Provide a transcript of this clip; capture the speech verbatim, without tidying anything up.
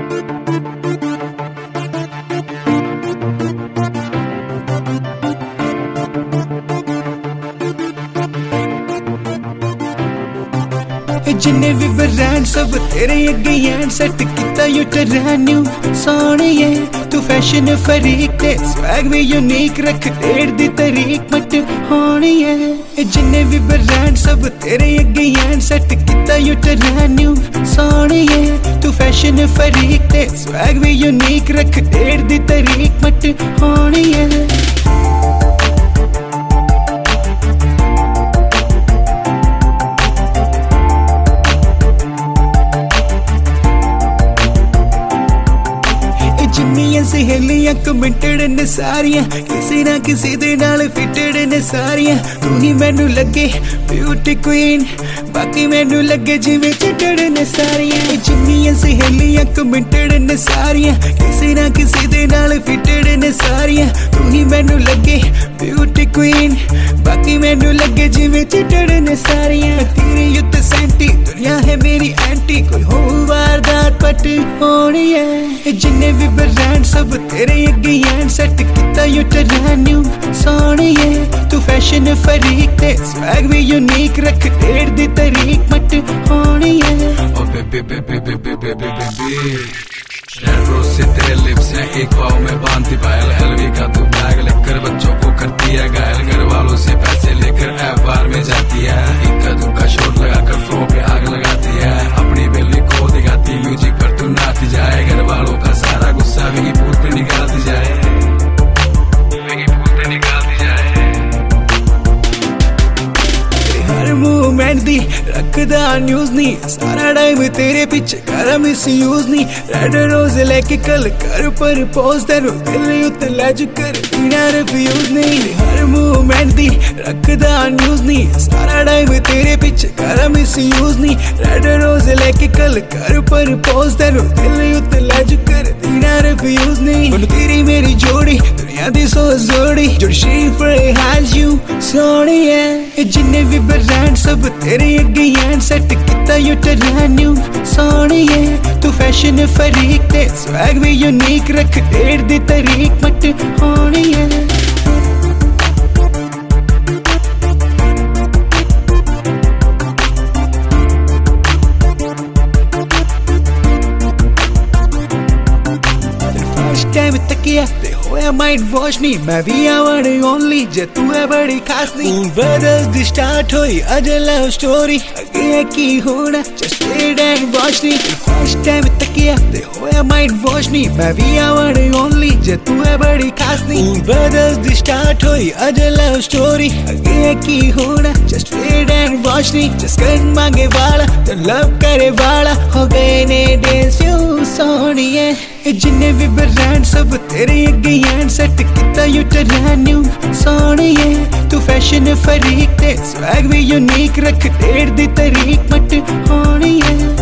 जिन्ने भी ब्रांड सब तेरे अगे एंड सेट किता यू टरान्यू सोहणिए तू फैशन फरीक ते स्वैग भी यूनिक रख डेढ़ दी तरीक मट होनी है। जिन्ने भी ब्रांड सब तेरे अगे एंड सेट किता यू टरान्यू सोहणिए तू फैशन फरीक ते स्वैग भी यूनिक रख डेढ़ दी तरीक मट होनी है। जिन्नियां सहेलियां कमिटेड ने सारियां किसी ना किसी दे नाल फिटेड ने सारियां तू ही मैनू लगे ब्यूटी क्वीन बाकी मैनू लगे जिवें चिटड़ ने सारियां। जिन्नियां सहेलियां कमिटेड ने सारियां किसी ना किसी दे नाल फिटेड ने सारियां तू ही मैनू लगे ब्यूटी क्वीन बाकी मैनू लगे जिवें चिटड़ ने सारियां। तेरी युद्ध सैंटी दुनिया है मेरी एंटी कोई हो वारदात पट होनी है। जिन्ने भी ब्रांड सब तेरे अगे एंड सेट किता यू टरान्यू सोहणिए तू फैशन फरीक ते स्वैग भी यूनिक रख डेढ़ दी तरीक मट होनी है। Oh baby baby baby baby baby red rose से तेरे लिप्स हैं एक पाँव में बांधती पायल एलवी का तू बैग लेकर बच्चों को करती है घायल घर वालों से पैसे लेकर ऐप बार में जाती है इक्का दुक्का शोर लगाकर फ्लो पे आग लगाती है अपनी बेली को दिखाती म्यूजिक पर तू नाचती जाए घर वालों का सारा गुस्सा विगी पूल पे निकालती जाए विगी पूल पे निकालती जाए। हर मूवमेंट दी रखदा न्यूज नी सारा टाइम तेरे पीछे कर मिस यूज नी रेड रोज लेके कल कर पर पोज तेरू दिल उत्ते लज कर बिना रिव्यूज नहीं। हर मूवमेंट दी रखदा न्यूज नी सारा टाइम तेरे पीछे कर मिस यूज नी रेड रोज लेके कल कर पर पोज तेरू दिल उत्ते लज कर बिना रिव्यूज नहीं। बोलो तेरी मेरी जोड़ी दुनिया दी सो जोड़ी जो शी फॉर हैज यू सोहनी है। जिन्ने भी ब्रांड सब तेरे अगे एंड सेट किता यू टरान्यू सोहणिए तू फैशन फरीक ते स्वैग भी यूनिक रख डेढ़ दी तरीक मट होनी है। टाइम तकिया ते होया माइंड वॉश नी मैं भी आवन ओनली जे तू है बड़ी खास नी ब्रदर्स दी स्टार्ट होई अज लव स्टोरी अगे की होना जस्ट वेट एंड वॉच नी फर्स्ट टाइम तकिया ते होया माइंड वॉश नी मैं भी आवन ओनली जे तू है बड़ी खास नी ब्रदर्स दी स्टार्ट होई अज लव स्टोरी अगे की होना जस्ट वेट एंड वॉच नी जस्ट कर मांगे वाला तो लव करे वाला हो गए ने डेंस यू सोहनी है। जिन्ने भी ब्रांड सब तेरे अगे एंड सेट किता यू टरान्यू सोहणिए तू फैशन फरीक ते स्वैग भी यूनिक रख डेढ़ दी तरीक मट होनी है।